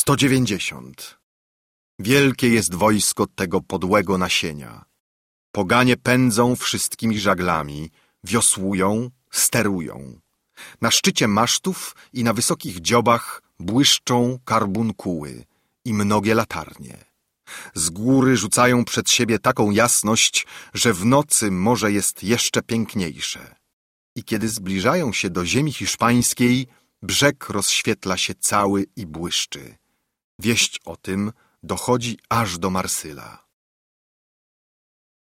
190. Wielkie jest wojsko tego podłego nasienia. Poganie pędzą wszystkimi żaglami, wiosłują, sterują. Na szczycie masztów i na wysokich dziobach błyszczą karbunkuły i mnogie latarnie. Z góry rzucają przed siebie taką jasność, że w nocy morze jest jeszcze piękniejsze. I kiedy zbliżają się do ziemi hiszpańskiej, brzeg rozświetla się cały i błyszczy. Wieść o tym dochodzi aż do Marsyla.